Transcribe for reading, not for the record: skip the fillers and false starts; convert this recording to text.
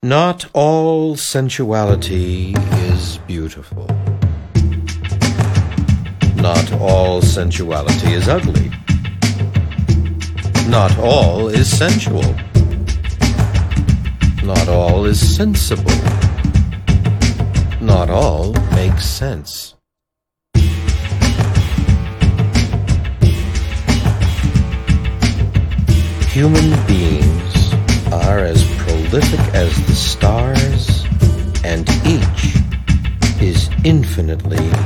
Not all sensuality is beautiful. Not all sensuality is ugly. Not all is sensual. Not all is sensible. Not all makes sense. Human beings are as prolific as the stars, and each is infinitely